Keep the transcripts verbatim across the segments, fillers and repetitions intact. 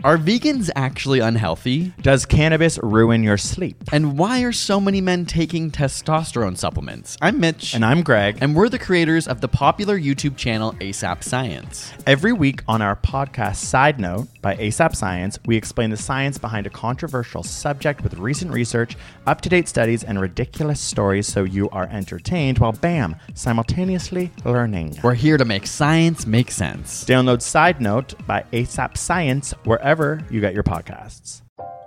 Are vegans actually unhealthy? Does cannabis ruin your sleep? And why are so many men taking testosterone supplements? I'm Mitch. And I'm Greg. And we're the creators of the popular YouTube channel ASAP Science. Every week on our podcast Side Note by ASAP Science, we explain the science behind a controversial subject with recent research, up-to-date studies, and ridiculous stories so you are entertained while, bam, simultaneously learning. We're here to make science make sense. Download Side Note by ASAP Science wherever you get your podcasts.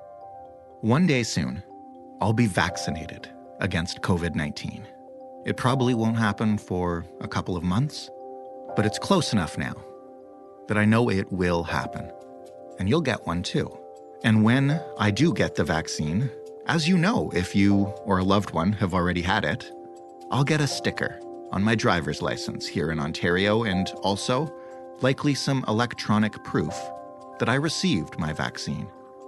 One day soon, I'll be vaccinated against covid nineteen. It probably won't happen for a couple of months, but it's close enough now that I know it will happen. And you'll get one too. And when I do get the vaccine, as you know, if you or a loved one have already had it, I'll get a sticker on my driver's license here in Ontario, and also likely some electronic proof that I received my vaccine.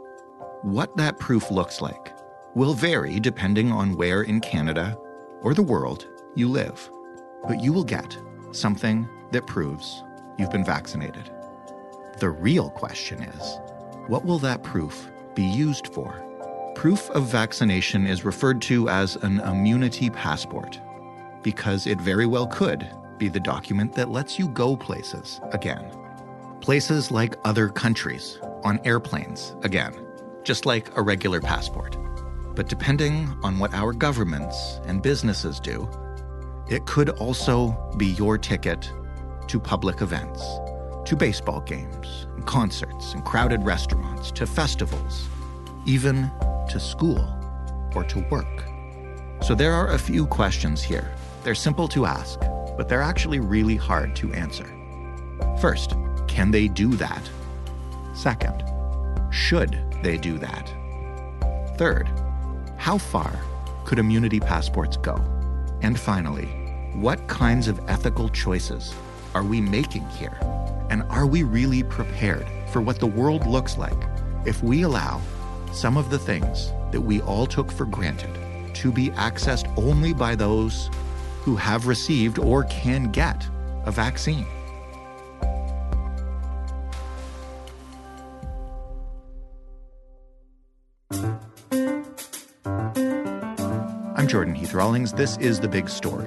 What that proof looks like will vary depending on where in Canada or the world you live, but you will get something that proves you've been vaccinated. The real question is, what will that proof be used for? Proof of vaccination is referred to as an immunity passport because it very well could be the document that lets you go places again. Places like other countries, on airplanes, again, just like a regular passport. But depending on what our governments and businesses do, it could also be your ticket to public events, to baseball games, and concerts, and crowded restaurants, to festivals, even to school or to work. So there are a few questions here. They're simple to ask, but they're actually really hard to answer. First, can they do that? Second, should they do that? Third, how far could immunity passports go? And finally, what kinds of ethical choices are we making here? And are we really prepared for what the world looks like if we allow some of the things that we all took for granted to be accessed only by those who have received or can get a vaccine? I'm Jordan Heath Rawlings. This is The Big Story.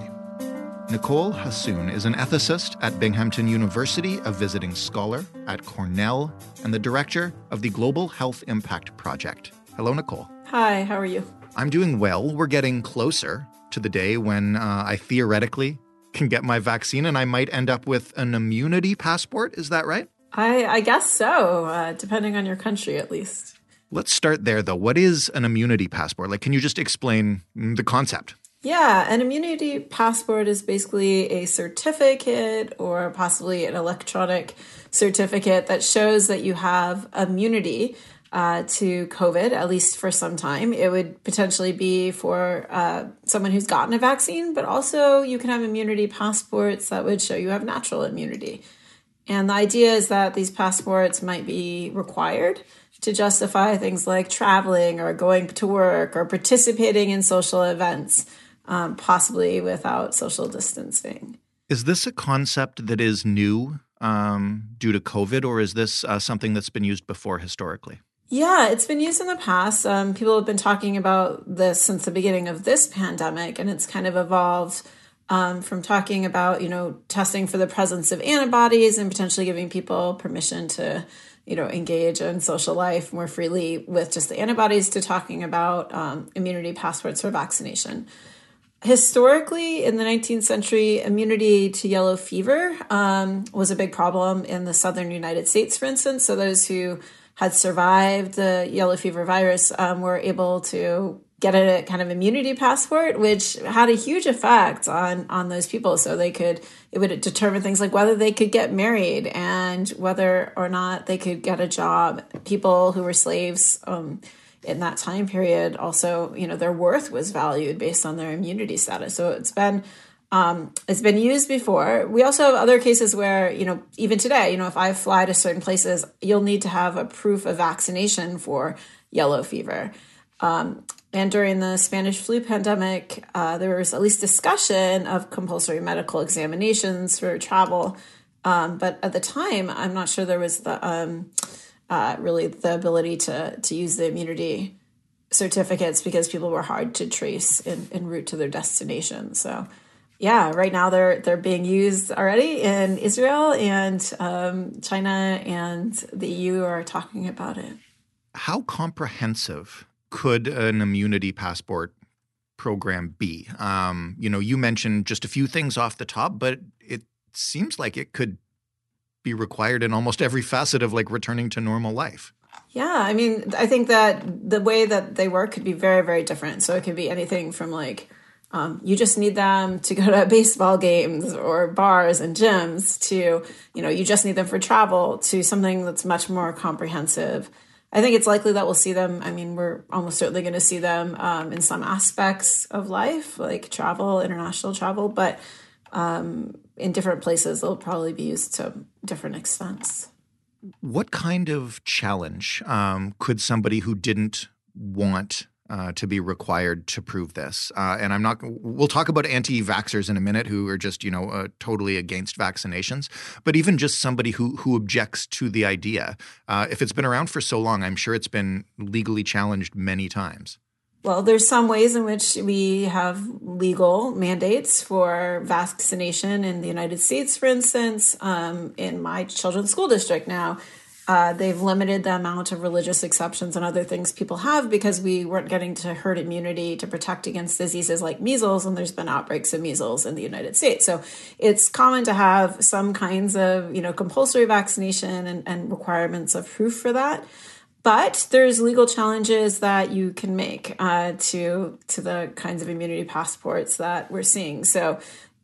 Nicole Hassoun is an ethicist at Binghamton University, a visiting scholar at Cornell, and the director of the Global Health Impact Project. Hello, Nicole. Hi, how are you? I'm doing well. We're getting closer to the day when uh, I theoretically can get my vaccine and I might end up with an immunity passport. Is that right? I, I guess so, uh, depending on your country at least. Let's start there, though. What is an immunity passport? Like, can you just explain the concept? Yeah, an immunity passport is basically a certificate or possibly an electronic certificate that shows that you have immunity uh, to COVID, at least for some time. It would potentially be for uh, someone who's gotten a vaccine, but also you can have immunity passports that would show you have natural immunity. And the idea is that these passports might be required to justify things like traveling or going to work or participating in social events, um, possibly without social distancing. Is this a concept that is new um, due to COVID, or is this uh, something that's been used before historically? Yeah, it's been used in the past. Um, people have been talking about this since the beginning of this pandemic, and it's kind of evolved um, from talking about, you know, testing for the presence of antibodies and potentially giving people permission to you know, engage in social life more freely with just the antibodies to talking about um, immunity passports for vaccination. Historically, in the nineteenth century, immunity to yellow fever um, was a big problem in the southern United States, for instance. So those who had survived the yellow fever virus um, were able to get a kind of immunity passport, which had a huge effect on, on those people. So they could, it would determine things like whether they could get married and whether or not they could get a job. People who were slaves um, in that time period also, you know, their worth was valued based on their immunity status. So it's been, um, it's been used before. We also have other cases where, you know, even today, you know, if I fly to certain places, you'll need to have a proof of vaccination for yellow fever. Um, And during the Spanish flu pandemic, uh, there was at least discussion of compulsory medical examinations for travel. Um, but at the time, I'm not sure there was the um, uh, really the ability to to use the immunity certificates because people were hard to trace en, en route to their destination. So yeah, right now they're they're being used already in Israel, and um, China and the E U are talking about it. How comprehensive could an immunity passport program be? Um, you know, you mentioned just a few things off the top, but it seems like it could be required in almost every facet of like returning to normal life. Yeah, I mean, I think that the way that they work could be very, very different. So it could be anything from like, um, you just need them to go to baseball games or bars and gyms to, you know, you just need them for travel to something that's much more comprehensive. I think it's likely that we'll see them. I mean, we're almost certainly going to see them um, in some aspects of life, like travel, international travel, but um, in different places, they'll probably be used to different extents. What kind of challenge um, could somebody who didn't want uh, to be required to prove this? Uh, and I'm not. We'll talk about anti-vaxxers in a minute, who are just you know uh, totally against vaccinations. But even just somebody who who objects to the idea, uh, if it's been around for so long, I'm sure it's been legally challenged many times. Well, there's some ways in which we have legal mandates for vaccination in the United States, for instance. Um, in my children's school district now, uh, they've limited the amount of religious exceptions and other things people have because we weren't getting to herd immunity to protect against diseases like measles, and there's been outbreaks of measles in the United States. So it's common to have some kinds of, you know, compulsory vaccination and, and requirements of proof for that. But there's legal challenges that you can make uh, to to the kinds of immunity passports that we're seeing. So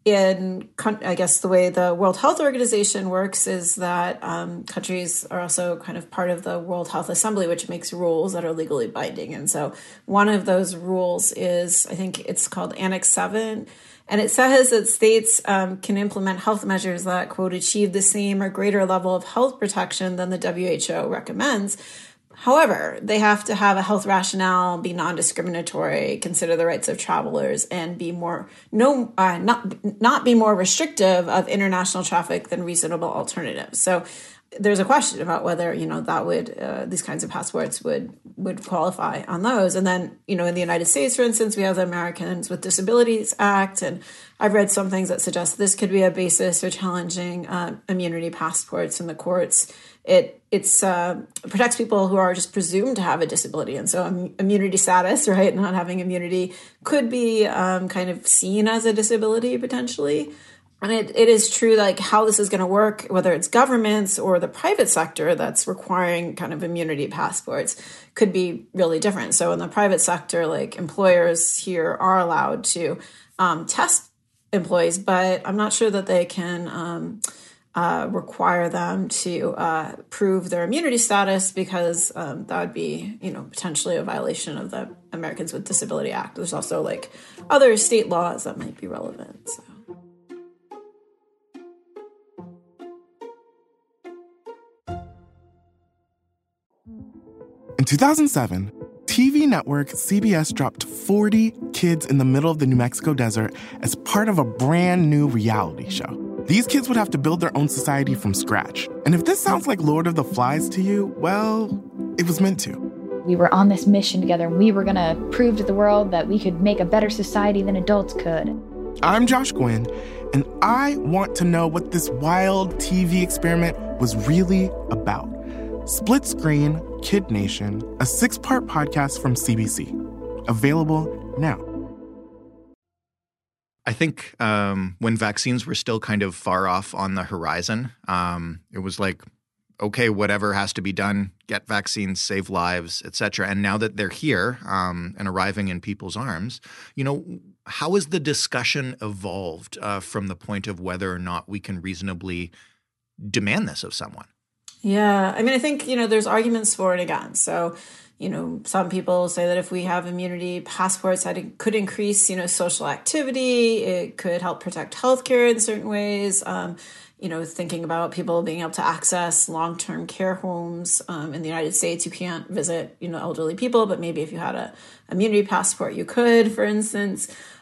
in, I guess, the way the World Health Organization works is that um, countries are also kind of part of the World Health Assembly, which makes rules that are legally binding. And so one of those rules is, I think it's called Annex seven. And it says that states um, can implement health measures that, quote, achieve the same or greater level of health protection than the W H O recommends. However, they have to have a health rationale, be non-discriminatory, consider the rights of travelers, and be more no uh, not not be more restrictive of international traffic than reasonable alternatives. So there's a question about whether you know that would uh, these kinds of passports would would qualify on those. And then you know in the United States, for instance, we have the Americans with Disabilities Act, and I've read some things that suggest this could be a basis for challenging uh, immunity passports in the courts. It it's uh, protects people who are just presumed to have a disability, and so um, immunity status, right, not having immunity, could be um, kind of seen as a disability potentially. And it, it is true, like how this is going to work, whether it's governments or the private sector that's requiring kind of immunity passports, could be really different. So in the private sector, like employers here are allowed to um, test employees, but I'm not sure that they can um, uh, require them to uh, prove their immunity status because um, that would be, you know, potentially a violation of the Americans with Disability Act. There's also like other state laws that might be relevant. So. In two thousand seven, T V network C B S dropped forty kids in the middle of the New Mexico desert as part of a brand new reality show. These kids would have to build their own society from scratch. And if this sounds like Lord of the Flies to you, well, it was meant to. We were on this mission together, and we were going to prove to the world that we could make a better society than adults could. I'm Josh Gwynn, and I want to know what this wild T V experiment was really about. Split Screen, Kid Nation, a six-part podcast from C B C. Available now. I think um, when vaccines were still kind of far off on the horizon, um, it was like, okay, whatever has to be done, get vaccines, save lives, et cetera. And now that they're here um, and arriving in people's arms, you know, how has the discussion evolved uh, from the point of whether or not we can reasonably demand this of someone? Yeah, I mean, I think, you know, there's arguments for and against. So, you know, some people say that if we have immunity passports, that it could increase, you know, social activity. It could help protect healthcare in certain ways. Um, you know, thinking about people being able to access long-term care homes um, in the United States. You can't visit, you know, elderly people, but maybe if you had a immunity passport, you could, for instance.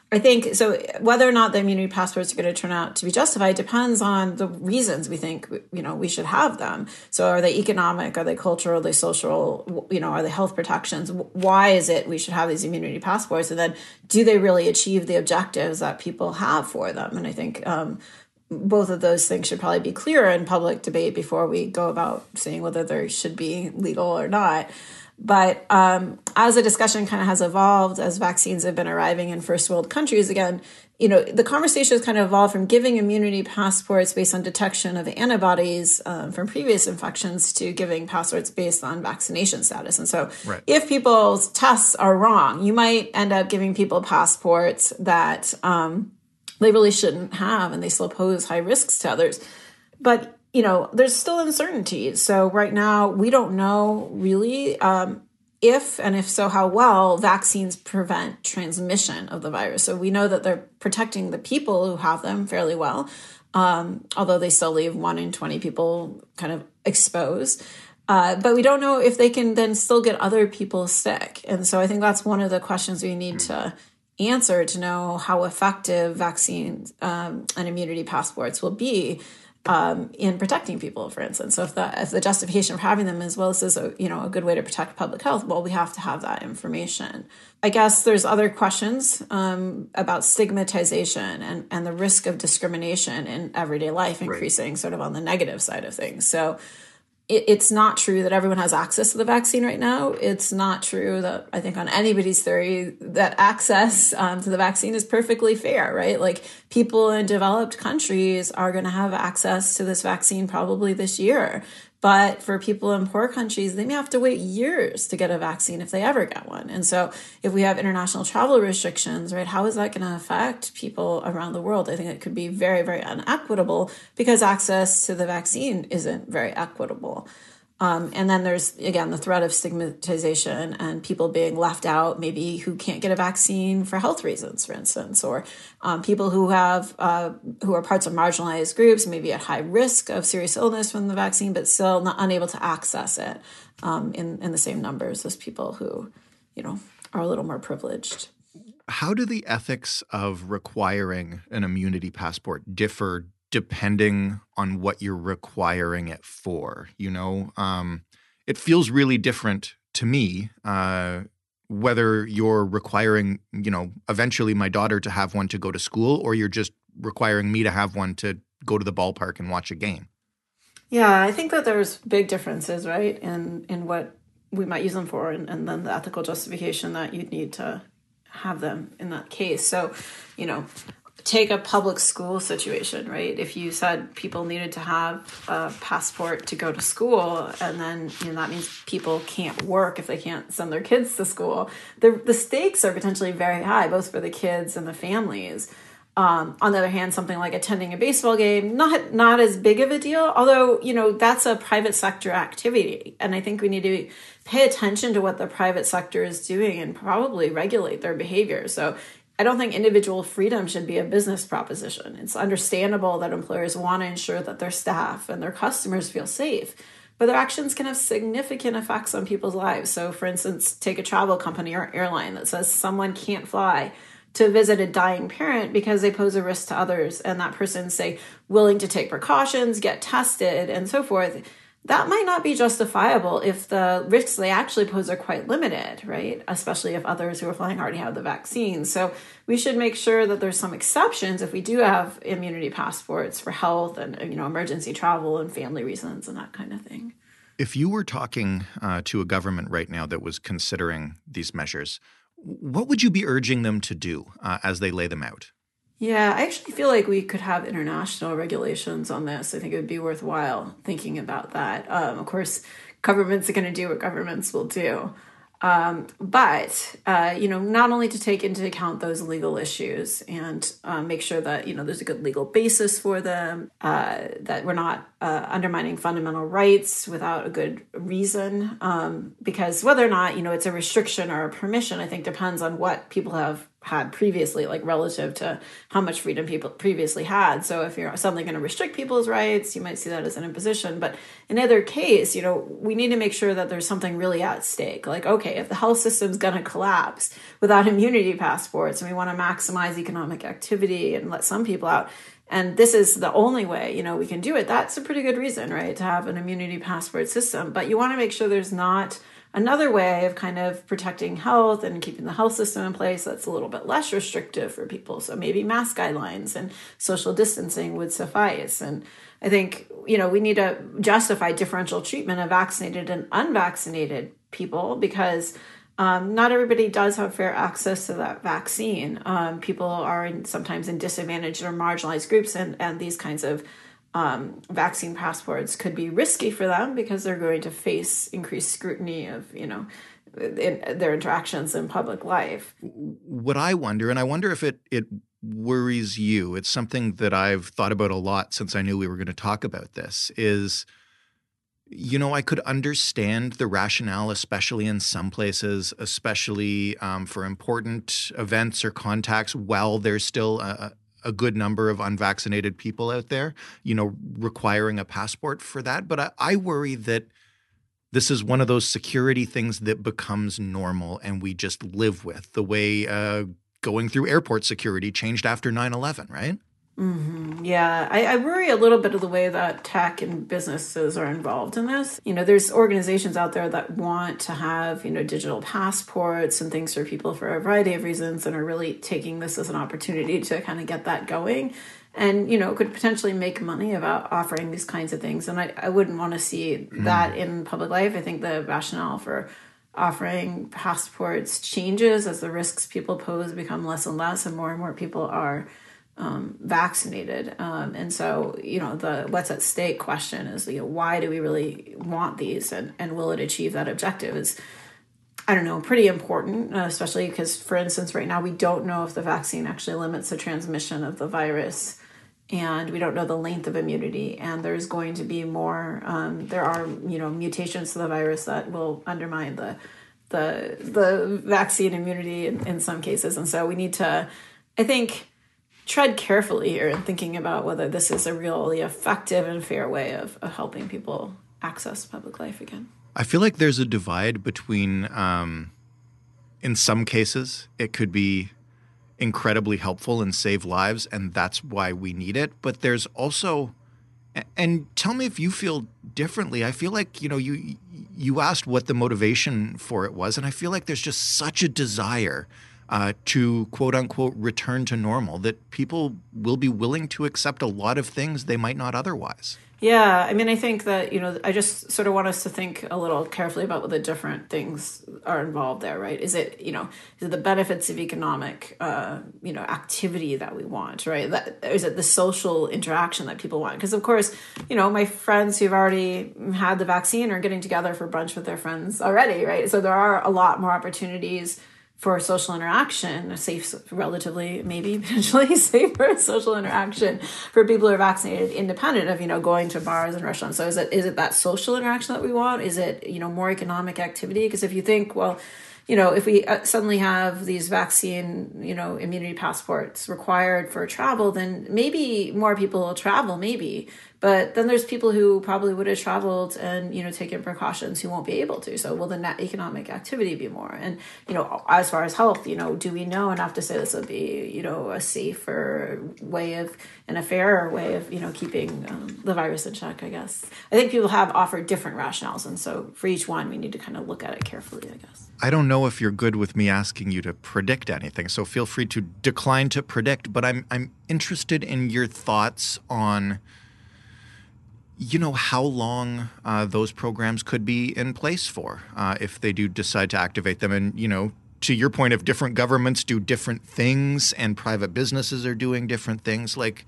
I think so. Whether or not the immunity passports are going to turn out to be justified depends on the reasons we think, you know, we should have them. So are they economic? Are they cultural? Are they social? You know, are they health protections? Why is it we should have these immunity passports? And then do they really achieve the objectives that people have for them? And I think um, both of those things should probably be clearer in public debate before we go about saying whether they should be legal or not. But um, as the discussion kind of has evolved, as vaccines have been arriving in first world countries, again, you know, the conversation has kind of evolved from giving immunity passports based on detection of antibodies um, from previous infections to giving passports based on vaccination status. And so right. if people's tests are wrong, you might end up giving people passports that um, they really shouldn't have, and they still pose high risks to others. But you know, there's still uncertainties. So right now, we don't know really um, if, and if so, how well vaccines prevent transmission of the virus. So we know that they're protecting the people who have them fairly well, um, although they still leave one in twenty people kind of exposed. Uh, but we don't know if they can then still get other people sick. And so I think that's one of the questions we need to answer to know how effective vaccines um, and immunity passports will be Um, in protecting people, for instance. So if the if the justification for having them is, well, this is a you know a good way to protect public health, well, we have to have that information. I guess there's other questions um, about stigmatization and, and the risk of discrimination in everyday life increasing right. sort of on the negative side of things. So it, it's not true that everyone has access to the vaccine right now. It's not true that I think on anybody's theory that access um, to the vaccine is perfectly fair, right? Like people in developed countries are going to have access to this vaccine probably this year. But for people in poor countries, they may have to wait years to get a vaccine if they ever get one. And so if we have international travel restrictions, right, how is that going to affect people around the world? I think it could be very, very inequitable because access to the vaccine isn't very equitable. Um, and then there's, again, the threat of stigmatization and people being left out, maybe who can't get a vaccine for health reasons, for instance, or um, people who have uh, who are parts of marginalized groups, maybe at high risk of serious illness from the vaccine, but still not unable to access it um, in, in the same numbers as people who, you know, are a little more privileged. How do the ethics of requiring an immunity passport differ depending on what you're requiring it for? You know, um, it feels really different to me uh, whether you're requiring, you know, eventually my daughter to have one to go to school, or you're just requiring me to have one to go to the ballpark and watch a game. Yeah, I think that there's big differences, right, in, in what we might use them for, and, and then the ethical justification that you'd need to have them in that case. So, you know, take a public school situation, right? If you said people needed to have a passport to go to school, and then you know that means people can't work if they can't send their kids to school, the the stakes are potentially very high, both for the kids and the families. Um, on the other hand, something like attending a baseball game, not not as big of a deal, although, you know, that's a private sector activity. And I think we need to pay attention to what the private sector is doing and probably regulate their behavior. So I don't think individual freedom should be a business proposition. It's understandable that employers want to ensure that their staff and their customers feel safe, but their actions can have significant effects on people's lives. So for instance, take a travel company or airline that says someone can't fly to visit a dying parent because they pose a risk to others, and that person's, say, willing to take precautions, get tested, and so forth. That might not be justifiable if the risks they actually pose are quite limited, right? Especially if others who are flying already have the vaccine. So we should make sure that there's some exceptions if we do have immunity passports for health and, you know, emergency travel and family reasons and that kind of thing. If you were talking uh, to a government right now that was considering these measures, what would you be urging them to do uh, as they lay them out? Yeah, I actually feel like we could have international regulations on this. I think it would be worthwhile thinking about that. Um, of course, governments are going to do what governments will do. Um, but, uh, you know, not only to take into account those legal issues and uh, make sure that, you know, there's a good legal basis for them, uh, that we're not uh, undermining fundamental rights without a good reason. Um, because whether or not, you know, it's a restriction or a permission, I think depends on what people have had previously, like relative to how much freedom people previously had. So if you're suddenly going to restrict people's rights, you might see that as an imposition. But in either case, you know, we need to make sure that there's something really at stake. Like, okay, if the health system's going to collapse without immunity passports and we want to maximize economic activity and let some people out, and this is the only way, you know, we can do it, that's a pretty good reason, right, to have an immunity passport system. But you want to make sure there's not another way of kind of protecting health and keeping the health system in place that's a little bit less restrictive for people. So maybe mask guidelines and social distancing would suffice. And I think, you know, we need to justify differential treatment of vaccinated and unvaccinated people because um, not everybody does have fair access to that vaccine. Um, people are in, sometimes in disadvantaged or marginalized groups, and, and these kinds of Um, vaccine passports could be risky for them because they're going to face increased scrutiny of, you know, in their interactions in public life. What I wonder, and I wonder if it it worries you, it's something that I've thought about a lot since I knew we were going to talk about this, is, you know, I could understand the rationale, especially in some places, especially um, for important events or contacts, while there's still a a good number of unvaccinated people out there, you know, requiring a passport for that. But I, I worry that this is one of those security things that becomes normal and we just live with, the way uh, going through airport security changed after nine eleven, right? Mm-hmm. Yeah, I, I worry a little bit of the way that tech and businesses are involved in this. You know, there's organizations out there that want to have, you know, digital passports and things for people for a variety of reasons and are really taking this as an opportunity to kind of get that going and, you know, could potentially make money about offering these kinds of things. And I, I wouldn't want to see mm. that in public life. I think the rationale for offering passports changes as the risks people pose become less and less and more and more people are Um, vaccinated. Um, and so, you know, the what's at stake question is, you know, why do we really want these and, and will it achieve that objective is, I don't know, pretty important, uh, especially because, for instance, right now we don't know if the vaccine actually limits the transmission of the virus and we don't know the length of immunity. And there's going to be more, um, there are, you know, mutations to the virus that will undermine the, the, the vaccine immunity in, in some cases. And so we need to, I think, tread carefully here in thinking about whether this is a really effective and fair way of, of helping people access public life again. I feel like there's a divide between, um, in some cases, it could be incredibly helpful and save lives, and that's why we need it. But there's also, and tell me if you feel differently. I feel like, you know, you you asked what the motivation for it was, and I feel like there's just such a desire Uh, to quote unquote return to normal that people will be willing to accept a lot of things they might not otherwise. Yeah, I mean, I think that, you know, I just sort of want us to think a little carefully about what the different things are involved there, right? Is it, you know, is it the benefits of economic, uh, you know, activity that we want, right? That, is it the social interaction that people want? Because, of course, you know, my friends who've already had the vaccine are getting together for brunch with their friends already, right? So there are a lot more opportunities for social interaction, a safe, relatively, maybe potentially safer social interaction for people who are vaccinated, independent of, you know, going to bars and restaurants. So is it is it that social interaction that we want? Is it, you know, more economic activity? Because if you think, well, you know, if we suddenly have these vaccine, you know, immunity passports required for travel, then maybe more people will travel, maybe. But then there's people who probably would have traveled and, you know, taken precautions who won't be able to. So will the net economic activity be more? And, you know, as far as health, you know, do we know enough to say this would be, you know, a safer way of, and a fairer way of, you know, keeping um, the virus in check, I guess. I think people have offered different rationales. And so for each one, we need to kind of look at it carefully, I guess. I don't know if you're good with me asking you to predict anything, so feel free to decline to predict, but I'm I'm interested in your thoughts on, you know, how long uh, those programs could be in place for uh, if they do decide to activate them. And, you know, to your point, if different governments do different things and private businesses are doing different things, like,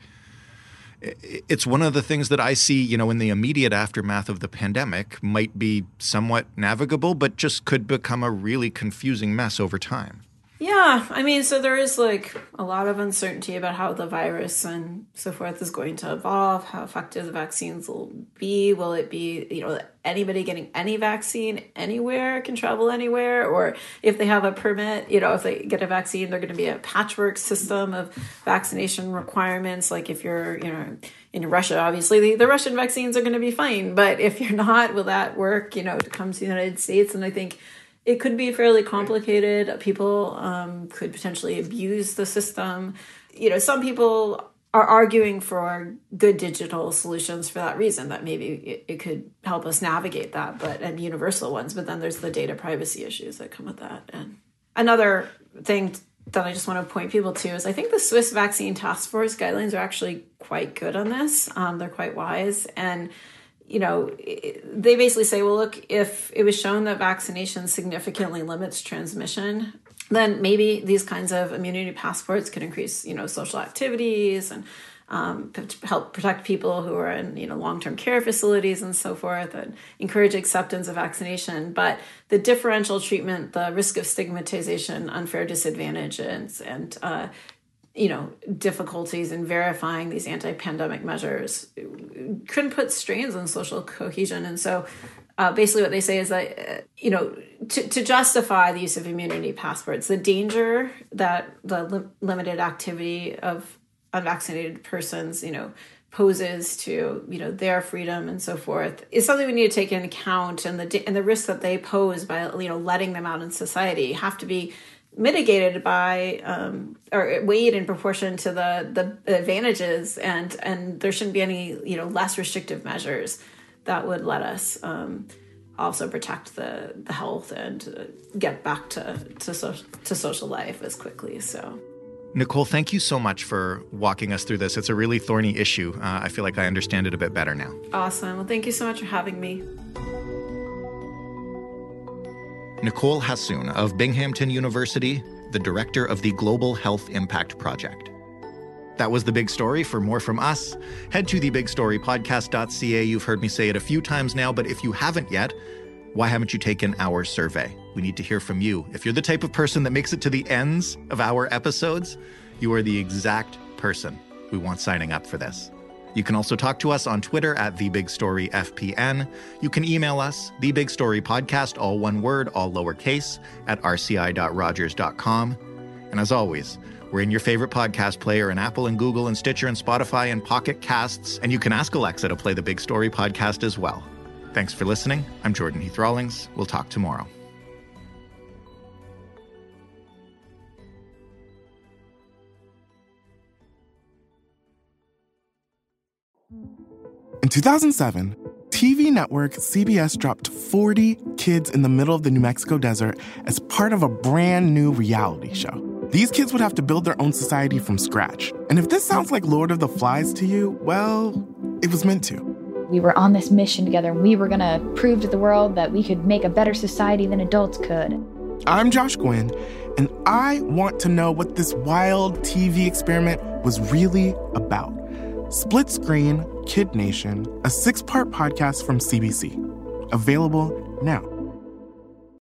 it's one of the things that I see, you know, in the immediate aftermath of the pandemic might be somewhat navigable, but just could become a really confusing mess over time. Yeah, I mean, so there is like a lot of uncertainty about how the virus and so forth is going to evolve, how effective the vaccines will be. Will it be, you know, anybody getting any vaccine anywhere can travel anywhere? Or if they have a permit, you know, if they get a vaccine, they're going to be a patchwork system of vaccination requirements. Like if you're, you know, in Russia, obviously the, the Russian vaccines are going to be fine. But if you're not, will that work, you know, to come to the United States? And I think it could be fairly complicated. People um, could potentially abuse the system. You know, some people are arguing for good digital solutions for that reason, that maybe it, it could help us navigate that, but and universal ones. But then there's the data privacy issues that come with that. And another thing that I just want to point people to is I think the Swiss Vaccine Task Force guidelines are actually quite good on this. Um, they're quite wise. And you know, they basically say, well, look, if it was shown that vaccination significantly limits transmission, then maybe these kinds of immunity passports could increase, you know, social activities and um, help protect people who are in, you know, long-term care facilities and so forth, and encourage acceptance of vaccination. But the differential treatment, the risk of stigmatization, unfair disadvantage, and, and uh, you know, difficulties in verifying these anti-pandemic measures couldn't put strains on social cohesion. And so uh, basically what they say is that, uh, you know, to, to justify the use of immunity passports, the danger that the li- limited activity of unvaccinated persons, you know, poses to, you know, their freedom and so forth is something we need to take into account. And the, and the risks that they pose by, you know, letting them out in society have to be mitigated by um, or weighed in proportion to the the advantages, and and there shouldn't be any, you know, less restrictive measures that would let us um, also protect the the health and uh, get back to to, so, to social life as quickly. So, Nicole, thank you so much for walking us through this. It's a really thorny issue. Uh, I feel like I understand it a bit better now. Awesome. Well, thank you so much for having me. Nicole Hassoun of Binghamton University, the director of the Global Health Impact Project. That was The Big Story. For more from us, head to the big story podcast dot c a. You've heard me say it a few times now, but if you haven't yet, why haven't you taken our survey? We need to hear from you. If you're the type of person that makes it to the ends of our episodes, you are the exact person we want signing up for this. You can also talk to us on Twitter at The Big Story F P N. You can email us, The Big Story Podcast, all one word, all lowercase, at r c i dot rogers dot com. And as always, we're in your favorite podcast player in Apple and Google and Stitcher and Spotify and Pocket Casts. And you can ask Alexa to play the Big Story Podcast as well. Thanks for listening. I'm Jordan Heath Rawlings. We'll talk tomorrow. In two thousand seven, T V network C B S dropped forty kids in the middle of the New Mexico desert as part of a brand new reality show. These kids would have to build their own society from scratch. And if this sounds like Lord of the Flies to you, well, it was meant to. We were on this mission together, and we were going to prove to the world that we could make a better society than adults could. I'm Josh Gwynn, and I want to know what this wild T V experiment was really about. Split Screen, Kid Nation, a six-part podcast from C B C. Available now.